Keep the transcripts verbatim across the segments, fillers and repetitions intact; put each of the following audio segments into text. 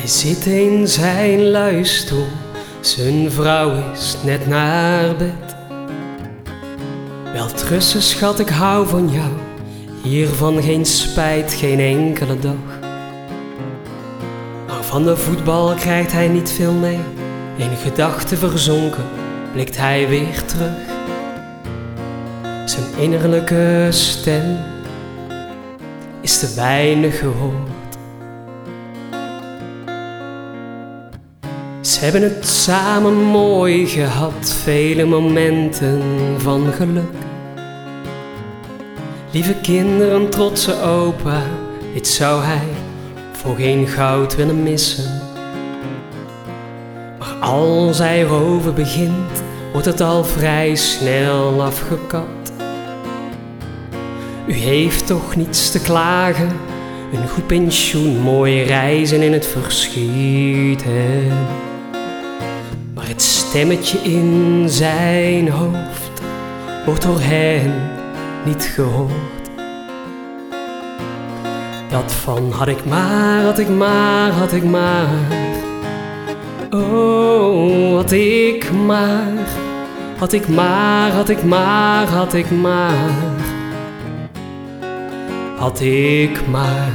Hij zit in zijn luie stoel, zijn vrouw is net naar bed. Welterusten schat, ik hou van jou, hiervan geen spijt, geen enkele dag. Maar van de voetbal krijgt hij niet veel mee, in gedachten verzonken blikt hij weer terug. Zijn innerlijke stem is te weinig gehoord. Ze hebben het samen mooi gehad, vele momenten van geluk. Lieve kinderen, trotse opa, dit zou hij voor geen goud willen missen. Maar als hij erover begint, wordt het al vrij snel afgekapt. U heeft toch niets te klagen, een goed pensioen, mooie reizen in het verschiet. Hè? Maar het stemmetje in zijn hoofd wordt door hen niet gehoord. Dat van had ik maar, had ik maar, had ik maar. Oh, had ik maar, had ik maar, had ik maar, had ik maar. Had ik maar.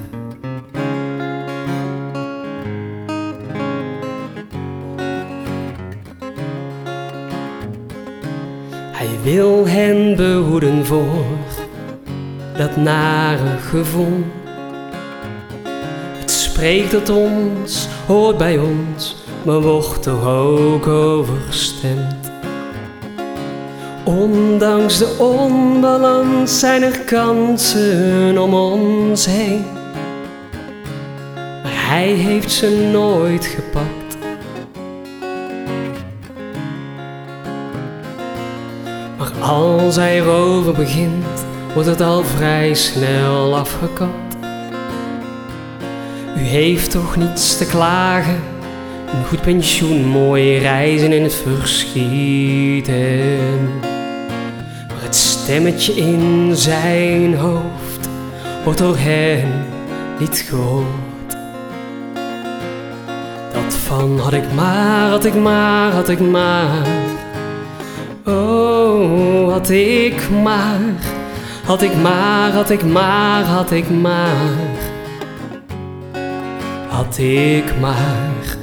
Hij wil hen behoeden voor dat nare gevoel. Het spreekt tot ons, hoort bij ons, maar wordt toch ook overstemd. Ondanks de onbalans zijn er kansen om ons heen, maar hij heeft ze nooit gepakt. Maar als hij erover begint, wordt het al vrij snel afgekapt. U heeft toch niets te klagen, een goed pensioen, mooie reizen in het verschiet. Maar het stemmetje in zijn hoofd wordt door hen niet gehoord. Dat van had ik maar, had ik maar, had ik maar. Oh, had ik maar, had ik maar, had ik maar, had ik maar. Had ik maar.